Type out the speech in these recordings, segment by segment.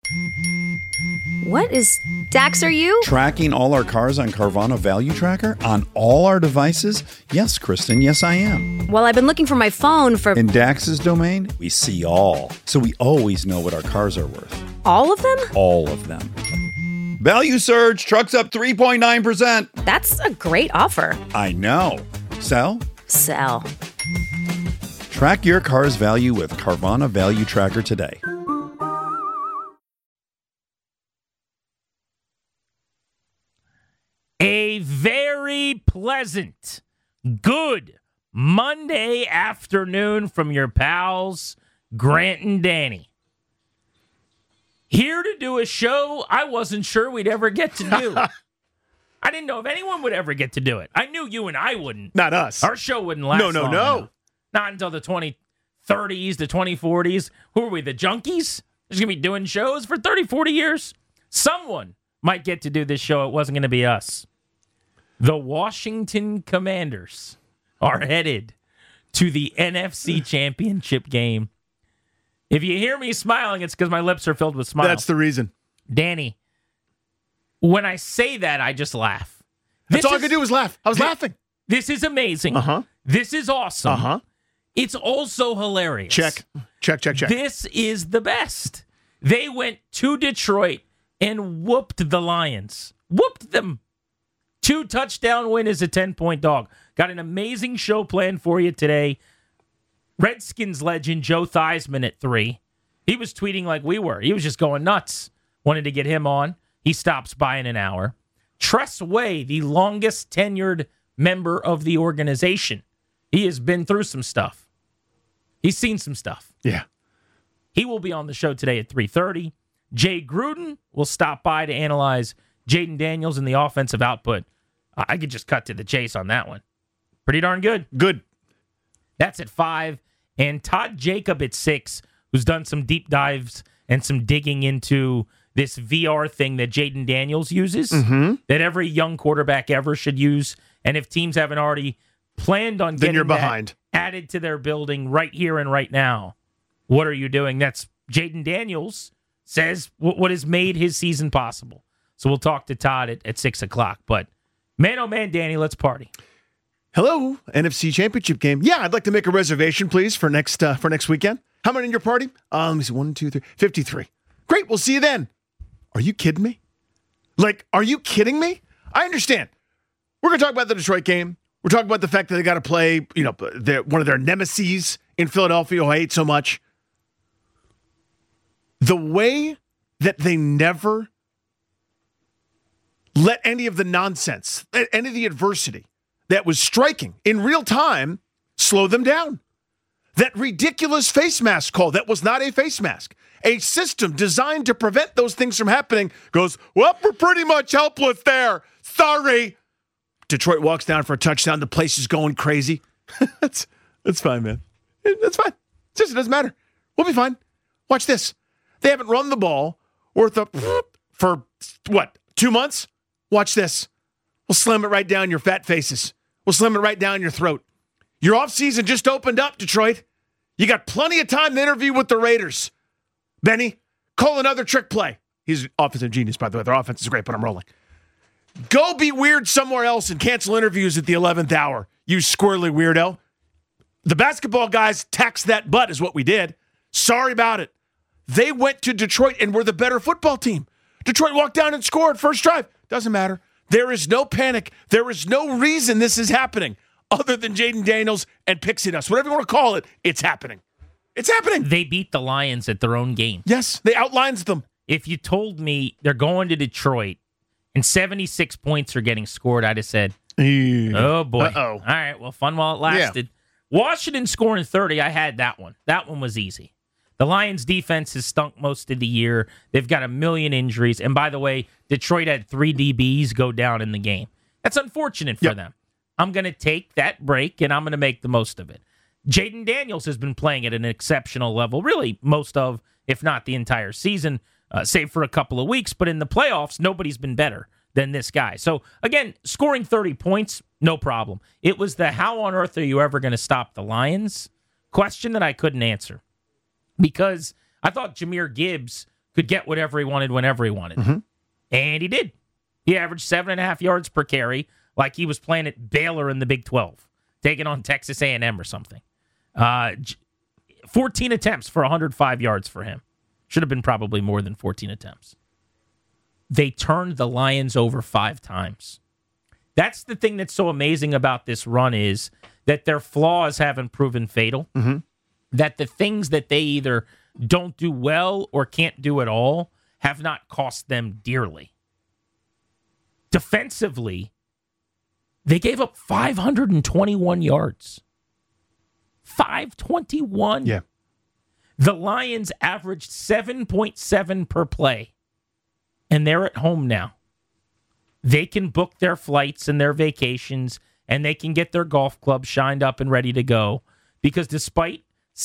What is... Dax, are you? Tracking all our cars on Carvana Value Tracker on all our devices? Yes, Kristen, yes, I am. Well, I've been looking for my phone for... In Dax's domain, we see all. So we always know what our cars are worth. All of them? All of them. Value surge, trucks up 3.9%. That's a great offer. I know. Sell? Sell. Track your car's value with Carvana Value Tracker today. A very pleasant, good Monday afternoon from your pals, Grant and Danny. Here to do a show I wasn't sure we'd ever get to do. I didn't know if anyone would ever get to do it. I knew you and I wouldn't. Not us. Our show wouldn't last long enough. No. Not until the 2030s, the 2040s. Who are we, the junkies? Just going to be doing shows for 30, 40 years? Someone might get to do this show. It wasn't going to be us. The Washington Commanders are headed to the NFC Championship game. If you hear me smiling, it's because my lips are filled with smiles. That's the reason. Danny, when I say that, I just laugh. That's all I could do was laugh. I was laughing. This is amazing. Uh-huh. This is awesome. Uh-huh. It's also hilarious. Check. This is the best. They went to Detroit and whooped the Lions. Whooped them. 2-touchdown win is a 10-point dog. Got an amazing show planned for you today. Redskins legend Joe Theismann at 3. He was tweeting like we were. He was just going nuts. Wanted to get him on. He stops by in an hour. Tress Way, the longest tenured member of the organization. He has been through some stuff. He's seen some stuff. Yeah. He will be on the show today at 3:30. Jay Gruden will stop by to analyze Jaden Daniels and the offensive output. I could just cut to the chase on that one. Pretty darn good. Good. That's at 5. And Todd Jacob at 6, who's done some deep dives and some digging into this VR thing that Jaden Daniels uses, that every young quarterback ever should use. And if teams haven't already planned on getting you're that behind. Added to their building right here and right now, what are you doing? That's Jaden Daniels says what has made his season possible. So we'll talk to Todd at 6 o'clock. But man, oh man, Danny, let's party. Hello, NFC Championship game. Yeah, I'd like to make a reservation, please, for next weekend. How many in your party? Let me see. 1, 2, 3, 53. Great, we'll see you then. Are you kidding me? Like, are you kidding me? I understand. We're going to talk about the Detroit game. We're talking about the fact that they got to play, one of their nemesis in Philadelphia, who I hate so much. The way that they never let any of the nonsense, any of the adversity that was striking in real time slow them down. That ridiculous face mask call that was not a face mask. A system designed to prevent those things from happening goes, well, we're pretty much helpless there. Sorry. Detroit walks down for a touchdown. The place is going crazy. That's fine, man. That's fine. It doesn't matter. We'll be fine. Watch this. They haven't run the ball for 2 months? Watch this. We'll slam it right down your fat faces. We'll slam it right down your throat. Your offseason just opened up, Detroit. You got plenty of time to interview with the Raiders. Benny, call another trick play. He's an offensive genius, by the way. Their offense is great, but I'm rolling. Go be weird somewhere else and cancel interviews at the 11th hour, you squirrely weirdo. The basketball guys taxed that butt is what we did. Sorry about it. They went to Detroit and were the better football team. Detroit walked down and scored first drive. Doesn't matter. There is no panic. There is no reason this is happening other than Jaden Daniels and Pixie Dust. Whatever you want to call it, it's happening. It's happening. They beat the Lions at their own game. Yes, they outlines them. If you told me they're going to Detroit and 76 points are getting scored, I'd have said, oh, boy. Uh-oh. All right, well, fun while it lasted. Yeah. Washington scoring 30, I had that one. That one was easy. The Lions' defense has stunk most of the year. They've got a million injuries. And by the way, Detroit had 3 DBs go down in the game. That's unfortunate for them. I'm going to take that break, and I'm going to make the most of it. Jaden Daniels has been playing at an exceptional level, really most of, if not the entire season, save for a couple of weeks. But in the playoffs, nobody's been better than this guy. So, again, scoring 30 points, no problem. It was the how on earth are you ever going to stop the Lions question that I couldn't answer. Because I thought Jahmyr Gibbs could get whatever he wanted whenever he wanted. Mm-hmm. And he did. He averaged 7.5 yards per carry like he was playing at Baylor in the Big 12, taking on Texas A&M or something. 14 attempts for 105 yards for him. Should have been probably more than 14 attempts. They turned the Lions over 5 times. That's the thing that's so amazing about this run is that their flaws haven't proven fatal. Mm-hmm. That the things that they either don't do well or can't do at all have not cost them dearly. Defensively, they gave up 521 yards. 521. Yeah. The Lions averaged 7.7 per play, and they're at home now. They can book their flights and their vacations, and they can get their golf clubs shined up and ready to go, because despite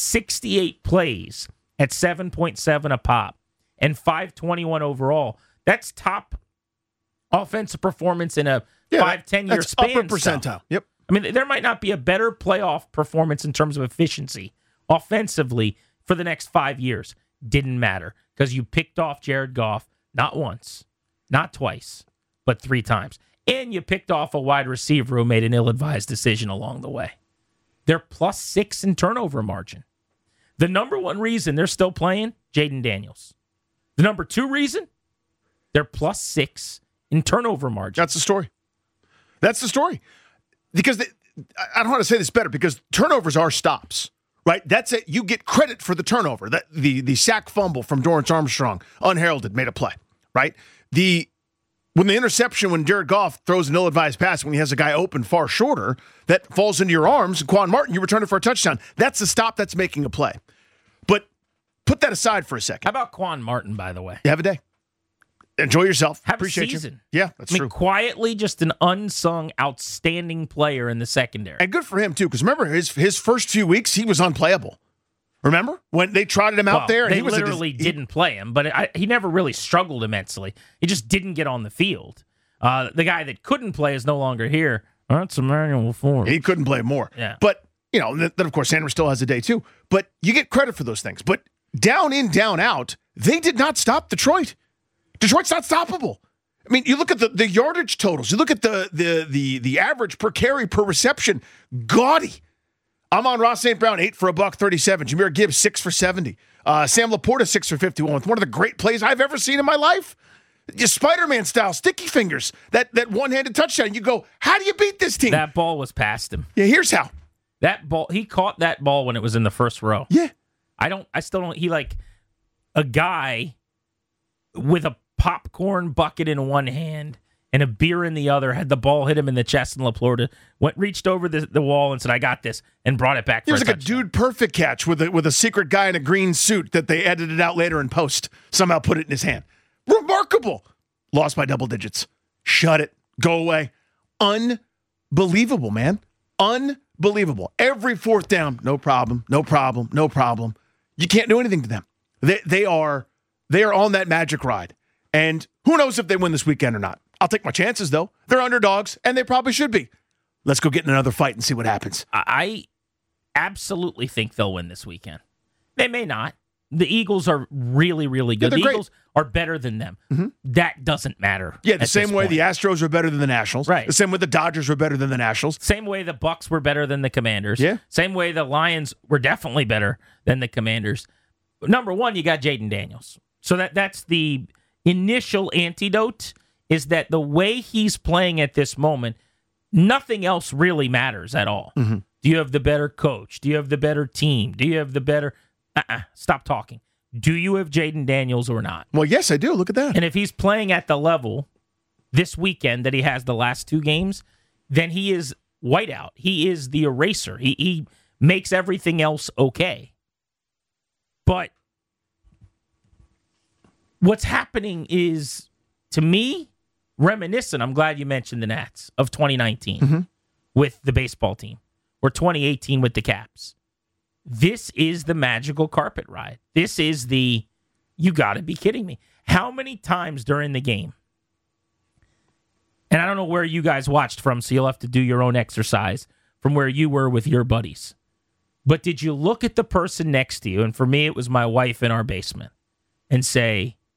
68 plays at 7.7 a pop and 521 overall, that's top offensive performance in a 5-10 year span. Upper percentile. Stuff. Yep. I mean, there might not be a better playoff performance in terms of efficiency offensively for the next 5 years. Didn't matter because you picked off Jared Goff not once, not twice, but 3 times. And you picked off a wide receiver who made an ill-advised decision along the way. They're +6 in turnover margin. The number one reason they're still playing, Jaden Daniels. The number 2 reason, they're +6 in turnover margin. That's the story. That's the story. Because I don't know how to say this better, because turnovers are stops, right? That's it. You get credit for the turnover. That the sack fumble from Dorrance Armstrong, unheralded, made a play, right? When the interception, when Jared Goff throws an ill-advised pass, when he has a guy open far shorter, that falls into your arms, and Quan Martin, you return it for a touchdown. That's the stop that's making a play. But put that aside for a second. How about Quan Martin, by the way? You have a day. Enjoy yourself. Have Appreciate a season. You. Yeah, that's true. Quietly just an unsung, outstanding player in the secondary. And good for him, too, because remember, his first few weeks, he was unplayable. Remember? When they trotted him out there? And they he was literally didn't play him, but he never really struggled immensely. He just didn't get on the field. The guy that couldn't play is no longer here. That's Emmanuel Ford. He couldn't play more. Yeah. But, then of course, Sanders still has a day, too. But you get credit for those things. But down in, down out, they did not stop Detroit. Detroit's not stoppable. I mean, you look at the yardage totals. You look at the average per carry per reception. Gaudy. Amon-Ra St. Brown, 8 for $137. Jahmyr Gibbs, 6 for 70. Sam Laporta, 6 for 51. With one of the great plays I've ever seen in my life. Just Spider-Man style, sticky fingers. That one-handed touchdown. You go, how do you beat this team? That ball was past him. Yeah, here's how. That ball, he caught that ball when it was in the first row. Yeah. I still don't, he like a guy with a popcorn bucket in one hand and a beer in the other, had the ball hit him in the chest, and Laporta reached over the wall and said, "I got this," and brought it back. It was like a dude perfect catch with a secret guy in a green suit that they edited out later in post. Somehow put it in his hand. Remarkable. Lost by double digits. Shut it. Go away. Unbelievable, man. Unbelievable. Every fourth down, no problem, no problem, no problem. You can't do anything to them. They are on that magic ride. And who knows if they win this weekend or not. I'll take my chances, though. They're underdogs, and they probably should be. Let's go get in another fight and see what happens. I absolutely think they'll win this weekend. They may not. The Eagles are really, really good. Yeah, the Eagles are better than them. Mm-hmm. That doesn't matter. Yeah, the same way the Astros are better than the Nationals. Right. The same way the Dodgers are better than the Nationals. Same way the Bucks were better than the Commanders. Yeah. Same way the Lions were definitely better than the Commanders. Number one, you got Jaden Daniels. So that's the initial antidote, is that the way he's playing at this moment, nothing else really matters at all. Mm-hmm. Do you have the better coach? Do you have the better team? Do you have the better... Stop talking. Do you have Jaden Daniels or not? Well, yes, I do. Look at that. And if he's playing at the level this weekend that he has the last 2 games, then he is whiteout. He is the eraser. He makes everything else okay. But what's happening is, to me, reminiscent, I'm glad you mentioned the Nats, of 2019 with the baseball team, or 2018 with the Caps. This is the magical carpet ride. This is the, you got to be kidding me. How many times during the game, and I don't know where you guys watched from, so you'll have to do your own exercise from where you were with your buddies, but did you look at the person next to you, and for me it was my wife in our basement, and say,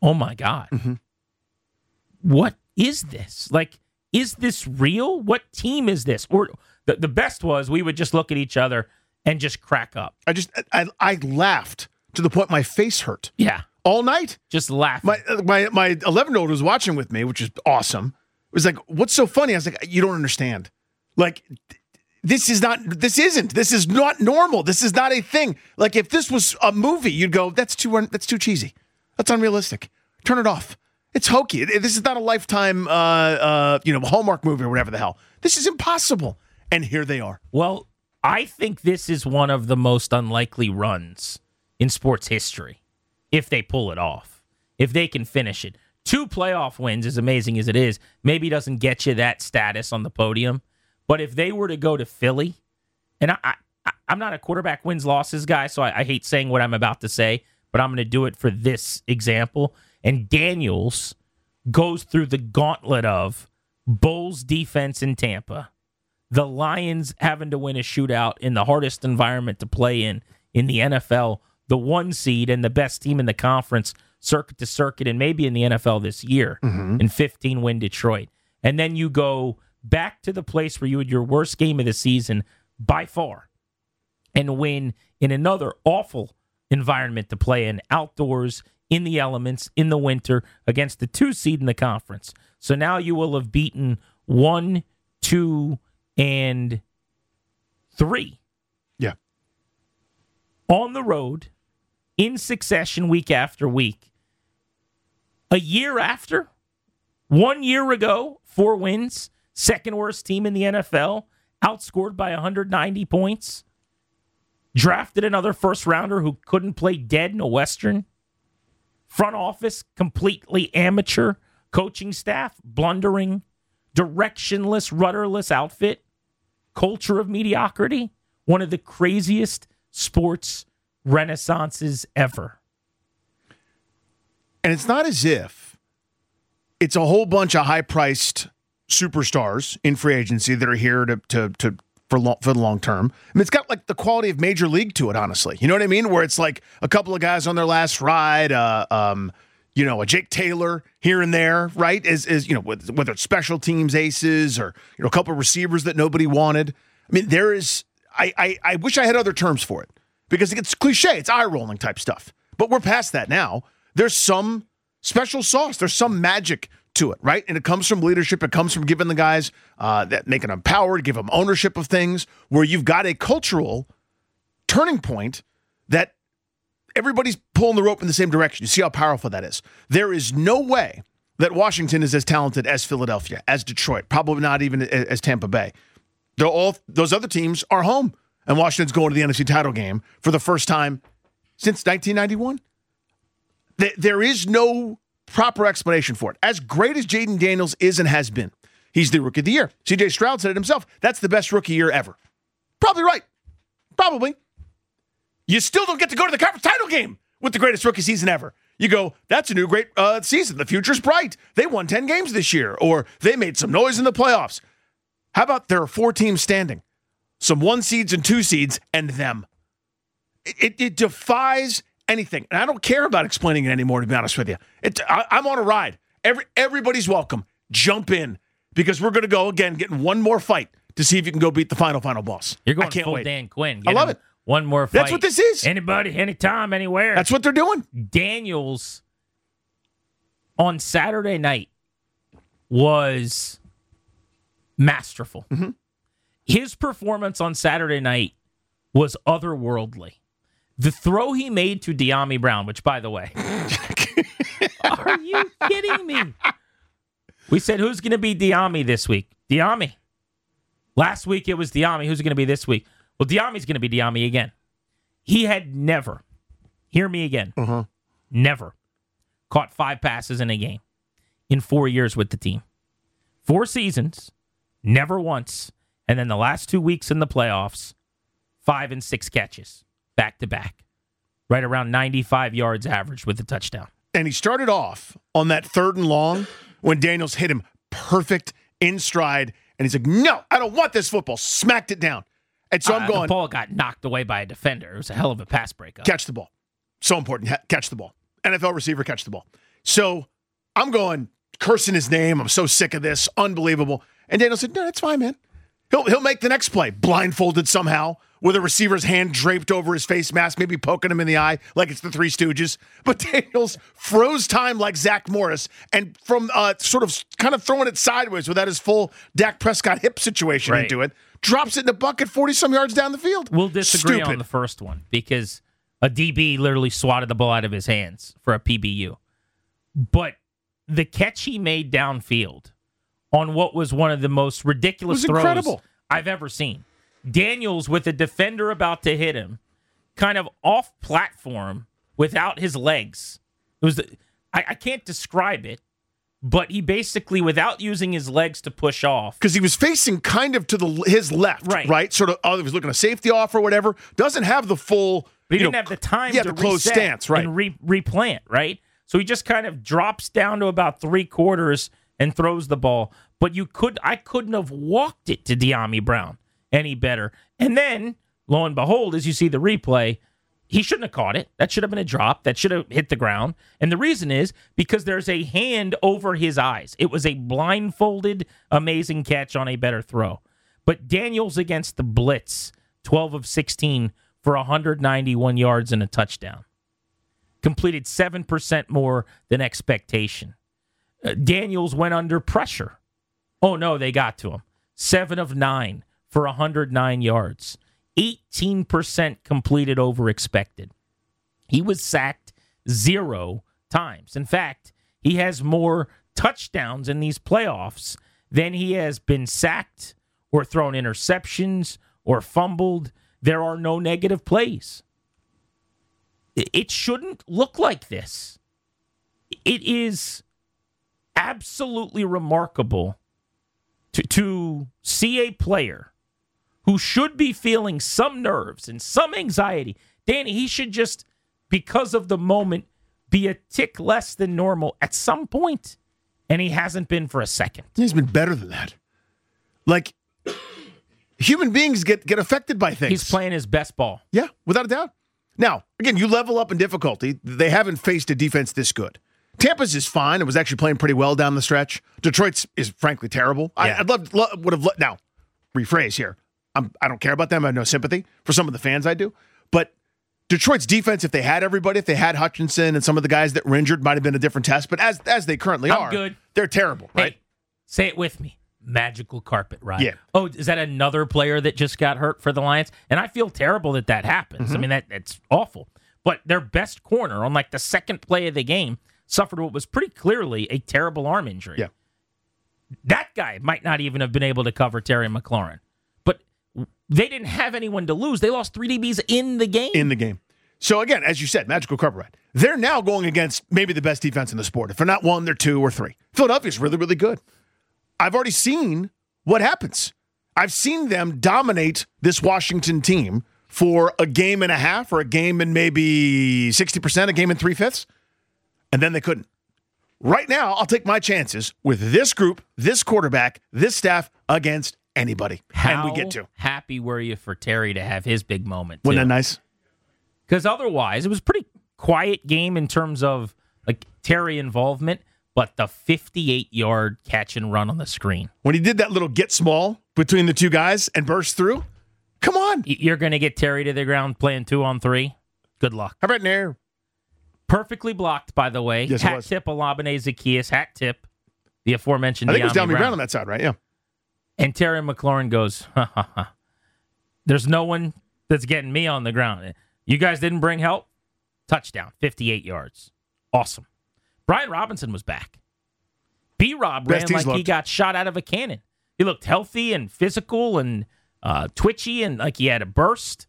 Oh, my God. Mm-hmm. What is this? Like, is this real? What team is this? Or the best was we would just look at each other and just crack up. I laughed to the point my face hurt. Yeah. All night. Just laughing. My 11-year-old was watching with me, which is awesome. It was like, what's so funny? I was like, you don't understand. Like, this is not normal. This is not a thing. Like, if this was a movie, you'd go, that's too cheesy. That's unrealistic. Turn it off. It's hokey. This is not a Lifetime, Hallmark movie or whatever the hell. This is impossible. And here they are. Well, I think this is one of the most unlikely runs in sports history, if they pull it off, if they can finish it. 2 playoff wins, as amazing as it is, maybe doesn't get you that status on the podium. But if they were to go to Philly, and I'm not a quarterback wins-losses guy, so I hate saying what I'm about to say, but I'm going to do it for this example. And Daniels goes through the gauntlet of Bulls defense in Tampa, the Lions having to win a shootout in the hardest environment to play in the NFL, the 1 seed and the best team in the conference, circuit to circuit, and maybe in the NFL this year, in 15-win Detroit. And then you go back to the place where you had your worst game of the season by far and win in another awful environment to play in, outdoors, in the elements, in the winter, against the 2 seed in the conference. So now you will have beaten 1, 2, and 3. Yeah. On the road, in succession, week after week. A year after, 1 year ago, 4 wins, second worst team in the NFL, outscored by 190 points, drafted another first rounder who couldn't play dead in a Western, front office completely amateur, coaching staff blundering, directionless, rudderless outfit, culture of mediocrity, one of the craziest sports renaissances ever. And it's not as if it's a whole bunch of high-priced superstars in free agency that are here for the long term. I mean, it's got like the quality of Major League to it, honestly. You know what I mean? Where it's like a couple of guys on their last ride, a Jake Taylor here and there, right? As whether it's special teams aces or a couple of receivers that nobody wanted. I mean, there is. I wish I had other terms for it because it's cliche, it's eye-rolling type stuff. But we're past that now. There's some special sauce. There's some magic to it, right? And it comes from leadership. It comes from giving the guys that make them empowered, give them ownership of things, where you've got a cultural turning point that everybody's pulling the rope in the same direction. You see how powerful that is. There is no way that Washington is as talented as Philadelphia, as Detroit, probably not even as Tampa Bay. Those other teams are home, and Washington's going to the NFC title game for the first time since 1991. There is no proper explanation for it. As great as Jaden Daniels is and has been, he's the rookie of the year. C.J. Stroud said it himself. That's the best rookie year ever. Probably right. Probably. You still don't get to go to the conference title game with the greatest rookie season ever. You go, that's a new great season. The future's bright. They won 10 games this year, or they made some noise in the playoffs. How about there are 4 teams standing? Some 1 seeds and 2 seeds and them. It defies anything. And I don't care about explaining it anymore, to be honest with you. I'm on a ride. Everybody's welcome. Jump in, because we're going to go again, getting one more fight to see if you can go beat the final boss. You're going I can't full wait. Dan Quinn. I love it. One more fight. That's what this is. Anybody, anytime, anywhere. That's what they're doing. Daniels on Saturday night was masterful. Mm-hmm. His performance on Saturday night was otherworldly. The throw he made to De'Ami Brown, which, by the way, are you kidding me? We said, who's going to be De'Ami this week? De'Ami. Last week it was De'Ami. Who's it going to be this week? Well, De'Ami's going to be De'Ami again. He had never, hear me again, never caught 5 passes in a game in 4 years with the team. 4 seasons, never once. And then the last 2 weeks in the playoffs, 5 and 6 catches, back to back. Right around 95 yards average with a touchdown. And he started off on that 3rd and long when Daniels hit him perfect in stride. And he's like, no, I don't want this football. Smacked it down. And so I'm going. The ball got knocked away by a defender. It was a hell of a pass breakup. Catch the ball. So important. Catch the ball. NFL receiver, catch the ball. So I'm going, cursing his name. I'm so sick of this. Unbelievable. And Daniel said, no, that's fine, man. He'll make the next play, blindfolded somehow, with a receiver's hand draped over his face mask, maybe poking him in the eye like it's the Three Stooges. But Daniels froze time like Zach Morris, and from sort of kind of throwing it sideways without his full Dak Prescott hip situation into it, drops it in the bucket 40-some yards down the field. We'll disagree on the first one because a DB literally swatted the ball out of his hands for a PBU. But the catch he made downfield on what was one of the most ridiculous throws incredible. I've ever seen. Daniels, with a defender about to hit him, kind of off platform without his legs. It was I can't describe it, but he basically, without using his legs to push off, because he was facing kind of to his left, right? Sort of, he was looking a safety off or whatever. Doesn't have the full. But he didn't have the time to close stance, right? And replant, right? So he just kind of drops down to about 3/4 and throws the ball. But I couldn't have walked it to De'Ami Brown any better. And then, lo and behold, as you see the replay, he shouldn't have caught it. That should have been a drop. That should have hit the ground. And the reason is because there's a hand over his eyes. It was a blindfolded, amazing catch on a better throw. But Daniels against the blitz, 12 of 16 for 191 yards and a touchdown. Completed 7% more than expectation. Daniels went under pressure. Oh, no, they got to him. 7 of 9 for 109 yards. 18% completed over expected. He was sacked 0 times. In fact, he has more touchdowns in these playoffs than he has been sacked or thrown interceptions or fumbled. There are no negative plays. It shouldn't look like this. It is absolutely remarkable to see a player who should be feeling some nerves and some anxiety. Danny, he should just, because of the moment, be a tick less than normal at some point, and he hasn't been for a second. He's been better than that. Like, human beings get affected by things. He's playing his best ball. Yeah, without a doubt. Now, again, you level up in difficulty. They haven't faced a defense this good. Tampa's is fine. It was actually playing pretty well down the stretch. Detroit's is frankly terrible. Yeah. Now, rephrase here. I don't care about them. I have no sympathy. For some of the fans, I do. But Detroit's defense, if they had everybody, if they had Hutchinson and some of the guys that were injured, might have been a different test. But as they currently are, good. They're terrible, right? Hey, say it with me. Magical carpet ride. Yeah. Oh, is that another player that just got hurt for the Lions? And I feel terrible that happens. Mm-hmm. I mean, that's awful. But their best corner on like the second play of the game suffered what was pretty clearly a terrible arm injury. Yeah. That guy might not even have been able to cover Terry McLaurin. But they didn't have anyone to lose. They lost 3 DBs in the game. So again, as you said, magical carpet ride. They're now going against maybe the best defense in the sport. If they're not 1, they're 2 or 3. Philadelphia's really, really good. I've already seen what happens. I've seen them dominate this Washington team for a game and a half or a game and maybe 60%, a game and 3/5, and then they couldn't. Right now, I'll take my chances with this group, this quarterback, this staff against anybody. And we get to. Happy were you for Terry to have his big moment, too? Wasn't that nice? Because otherwise, it was a pretty quiet game in terms of like Terry involvement, but the 58-yard catch and run on the screen. When he did that little get small between the two guys and burst through, come on. You're going to get Terry to the ground playing 2-on-3? Good luck. How about Nair? Perfectly blocked, by the way. Yes, hat tip Olabene Zaccheaus, hat tip the aforementioned I think it was De'Ami De'Ami Brown on that side, right? Yeah. And Terry McLaurin goes, there's no one that's getting me on the ground. You guys didn't bring help? Touchdown, 58 yards. Awesome. Brian Robinson was back. B-Rob ran like he got shot out of a cannon. He looked healthy and physical and twitchy and like he had a burst.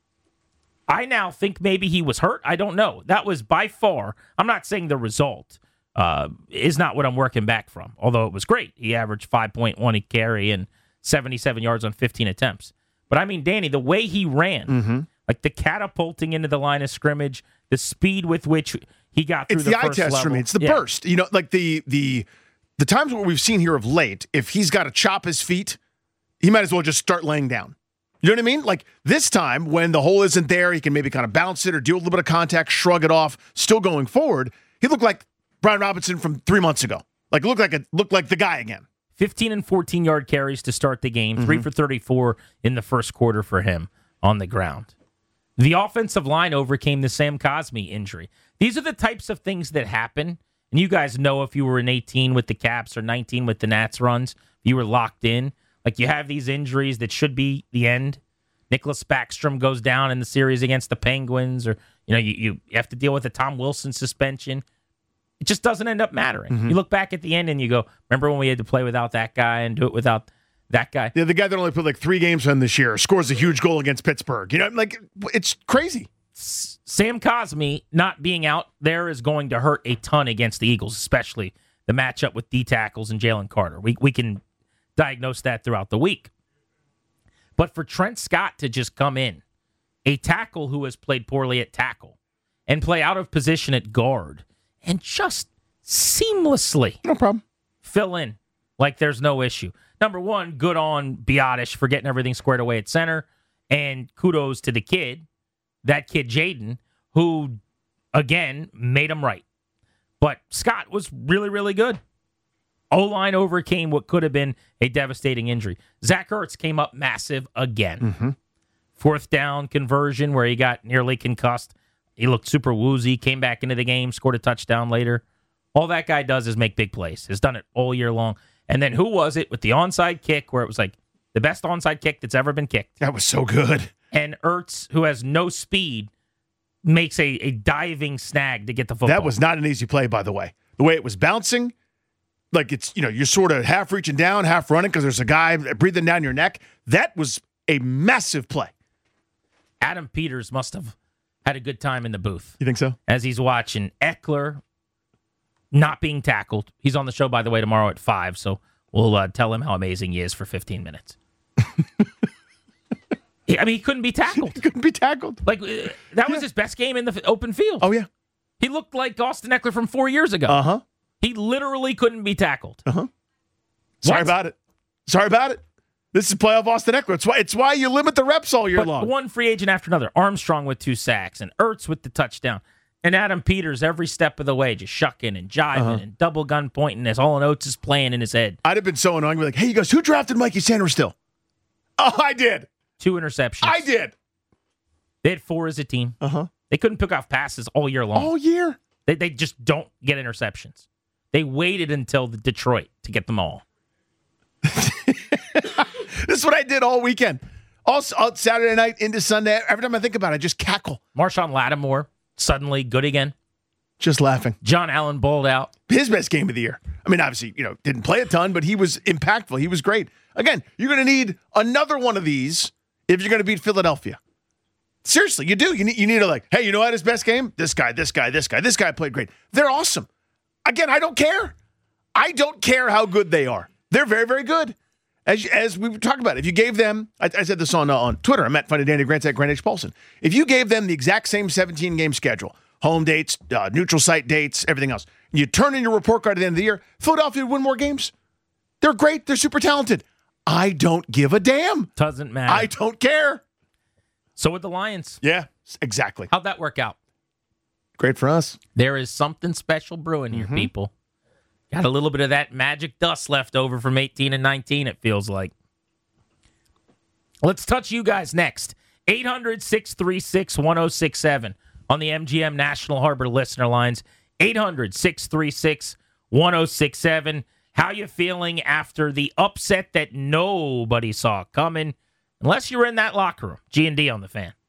I now think maybe he was hurt. I don't know. That was by far, I'm not saying the result is not what I'm working back from, although it was great. He averaged 5.1 a carry and 77 yards on 15 attempts. But I mean, Danny, the way he ran, like the catapulting into the line of scrimmage, the speed with which he got through it's the the first eye test level. for me. It's the burst. You know, like the times what we've seen here of late, if he's got to chop his feet, he might as well just start laying down. You know what I mean? Like this time when the hole isn't there, he can maybe kind of bounce it or do a little bit of contact, shrug it off, still going forward. He looked like Brian Robinson from 3 months ago. Like looked like the guy again. 15 and 14-yard carries to start the game, 3 for 34 in the first quarter for him on the ground. The offensive line overcame the Sam Cosmi injury. These are the types of things that happen, and you guys know if you were in 18 with the Caps or 19 with the Nats runs, you were locked in. Like you have these injuries that should be the end. Nicholas Backstrom goes down in the series against the Penguins, or you have to deal with a Tom Wilson suspension. It just doesn't end up mattering. You look back at the end and you go, remember when we had to play without that guy and do it without that guy? Yeah, the guy that only played like 3 games on this year scores a huge goal against Pittsburgh. It's crazy. Sam Cosmi not being out there is going to hurt a ton against the Eagles, especially the matchup with D tackles and Jalen Carter. We can diagnose that throughout the week. But for Trent Scott to just come in, a tackle who has played poorly at tackle, and play out of position at guard, and just seamlessly no problem fill in like there's no issue. Number one, good on Biotish for getting everything squared away at center, and kudos to the kid, that kid Jaden, who, again, made him right. But Scott was really, really good. O-line overcame what could have been a devastating injury. Zach Ertz came up massive again. 4th down conversion where he got nearly concussed. He looked super woozy, came back into the game, scored a touchdown later. All that guy does is make big plays. Has done it all year long. And then who was it with the onside kick where it was like the best onside kick that's ever been kicked? That was so good. And Ertz, who has no speed, makes a diving snag to get the football. That was not an easy play, by the way. The way it was bouncing, like it's, you're sort of half reaching down, half running because there's a guy breathing down your neck. That was a massive play. Adam Peters must have had a good time in the booth. You think so? As he's watching Eckler not being tackled. He's on the show, by the way, tomorrow at 5, so we'll tell him how amazing he is for 15 minutes. I mean, he couldn't be tackled. He couldn't be tackled. Like, that was his best game in the open field. Oh, yeah. He looked like Austin Eckler from 4 years ago. Uh-huh. He literally couldn't be tackled. Uh-huh. Sorry about it. This is playoff Austin Eckler. It's why you limit the reps all year long. One free agent after another. Armstrong with 2 sacks and Ertz with the touchdown. And Adam Peters every step of the way just shucking and jiving and double gun pointing as Olin Oates is playing in his head. I'd have been so annoying. Be like, hey, you guys, who drafted Mikey Sanders still? Oh, I did. 2 interceptions. I did. They had 4 as a team. Uh-huh. They couldn't pick off passes all year long. All year? They just don't get interceptions. They waited until the Detroit to get them all. This is what I did all weekend. Also, Saturday night into Sunday. Every time I think about it, I just cackle. Marshawn Lattimore, suddenly good again. Just laughing. John Allen bowled out. His best game of the year. I mean, obviously, didn't play a ton, but he was impactful. He was great. Again, you're going to need another one of these if you're going to beat Philadelphia. Seriously, you do. You need to hey, you know what his best game? This guy played great. They're awesome. Again, I don't care. I don't care how good they are. They're very, very good. As we talked about, if you gave them, I said this on Twitter, I'm at Funny Danny Grant at Grant H. Paulson. If you gave them the exact same 17-game schedule, home dates, neutral site dates, everything else, and you turn in your report card at the end of the year, Philadelphia would win more games. They're great. They're super talented. I don't give a damn. Doesn't matter. I don't care. So with the Lions. Yeah, exactly. How'd that work out? Great for us. There is something special brewing here, people. Got a little bit of that magic dust left over from 18 and 19, it feels like. Let's touch you guys next. 800-636-1067 on the MGM National Harbor listener lines. 800-636-1067. How you feeling after the upset that nobody saw coming? Unless you were in that locker room. G&D on the Fan.